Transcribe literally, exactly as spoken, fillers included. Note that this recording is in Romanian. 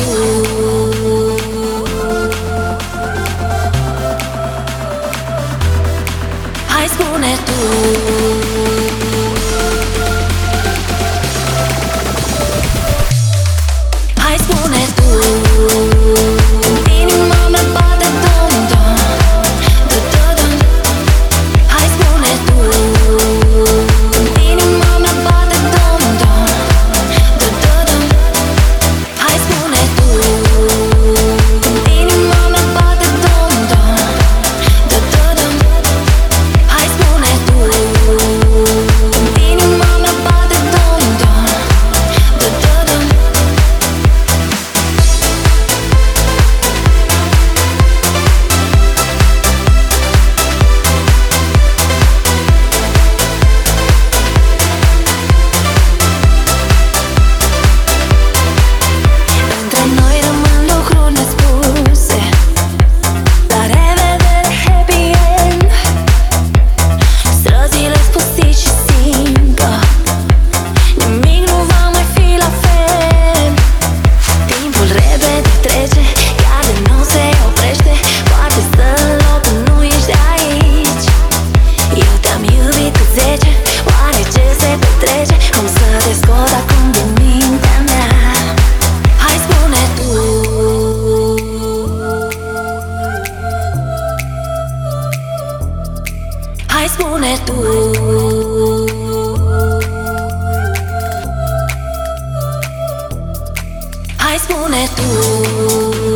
tu. Hai spune tu. Hai spune tu. Inima mea bate dum-dum, dum-dum. Hai spune tu. Inima mea bate dum-dum, dum-dum. Hai spune tu. Inima mea bate dum-dum, dum-dum. Hai spune tu. Inima mea bate dum-dum, dum-dum. Între noi rămân lucruri nespuse, la revedere, happy end. Străzile spusii și singur, nimic nu va mai fi la fel. Timpul repede trece, iar de nu se oprește. Poate stă în locul, nu ești de aici. Eu te-am iubit cât zece, oare ce se petrece? Cum să te scot acum din mintea mea? Hai spune tu. Hai spune tu. Hai spune tu.